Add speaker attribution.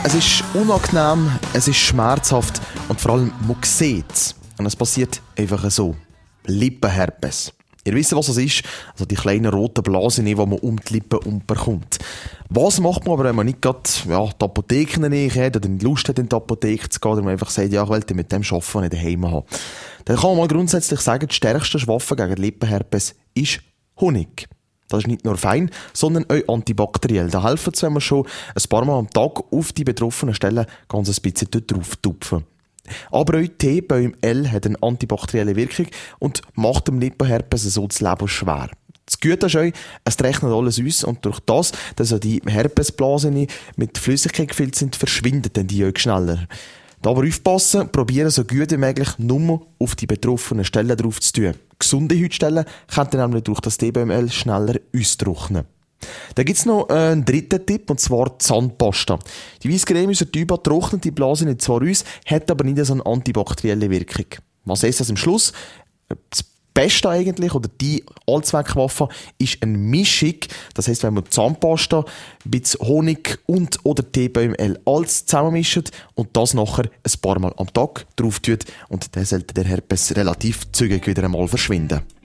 Speaker 1: Es ist unangenehm, es ist schmerzhaft und vor allem, man sieht es. Und es passiert einfach so. Lippenherpes. Ihr wisst, was es ist? Also die kleinen roten Blasen, die man um die Lippen bekommt. Was macht man aber, wenn man nicht gerade die Apotheke in der Nähe hat oder nicht Lust hat, in die Apotheke zu gehen, oder man einfach sagt, ja, ich will mit dem arbeiten, was ich daheim habe. Dann kann man mal grundsätzlich sagen, die stärkste Waffe gegen Lippenherpes ist Honig. Das ist nicht nur fein, sondern auch antibakteriell. Da helfen es, wenn man schon ein paar Mal am Tag auf die betroffenen Stellen ganz ein bisschen drauf tupfen. Aber auch TBML hat eine antibakterielle Wirkung und macht dem Lippenherpes so das Leben schwer. Das Gute ist auch, es rechnet alles aus und durch das, dass auch die Herpesblasen mit Flüssigkeit gefüllt sind, verschwinden dann die auch schneller. Da aber aufpassen, probieren so gut wie möglich nur auf die betroffenen Stellen drauf zu tun. Gesunde Hautstellen können dann nämlich durch das TBML schneller austrocknen. Dann gibt es noch einen dritten Tipp, und zwar Zahnpasta. Die Weisscreme unserer Tuba trocknet die Blase nicht zwar aus, hat aber nicht so eine antibakterielle Wirkung. Was heisst das am Schluss? Das Beste eigentlich, oder die Allzweckwaffe, ist eine Mischung. Das heisst, wenn man Zahnpasta, ein bisschen Honig und oder TBML alles zusammenmischt und das nachher ein paar Mal am Tag drauf tut, und dann sollte der Herpes relativ zügig wieder einmal verschwinden.